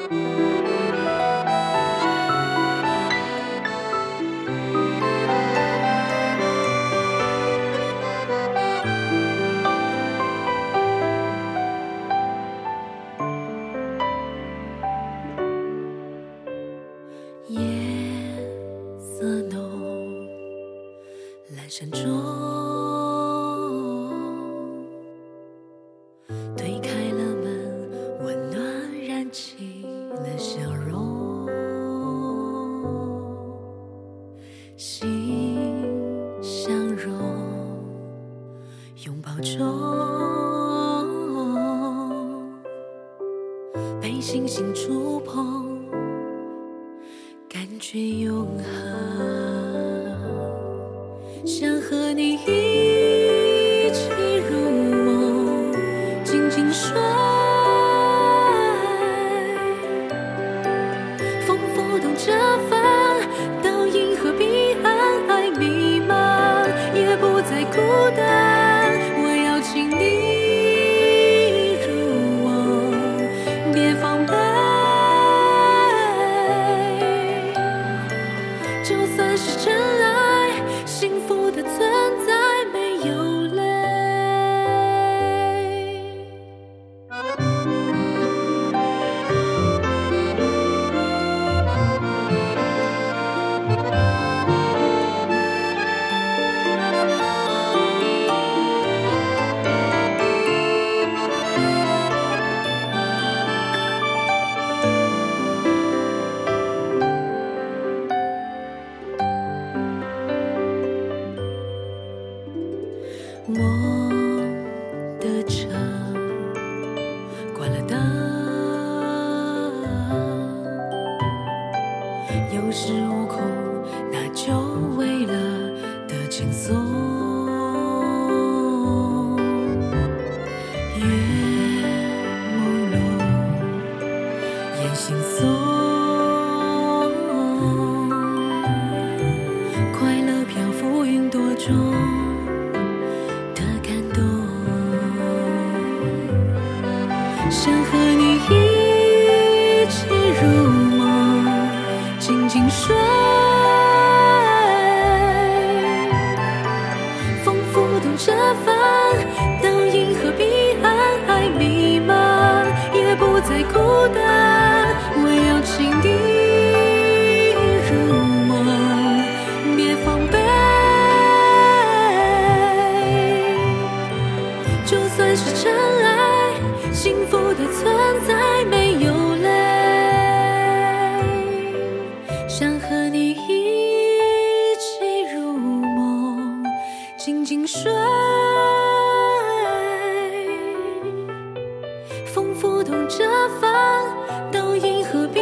夜色浓，阑珊中推开了门，温暖燃起了笑容，心相融，拥抱中被星星触碰，感觉永恒，想和你一起入梦，静静睡，风拂动着帆，到银河彼岸，爱迷茫，也不再孤单，我邀请你入梦，别防备，就算是真爱，幸福的存在没有泪。梦的城关了灯，有恃无恐，那就为了的轻松。夜朦胧，眼惺忪，快乐漂浮云朵中的感动，想和你一起入梦，静静睡，风拂动着帆，到银河彼岸，爱迷茫，也不再孤单，我邀请你入梦，别防备，就算是真爱，幸福的存在没有泪，想和你一起入梦，静静睡，风拂动着帆，到银河彼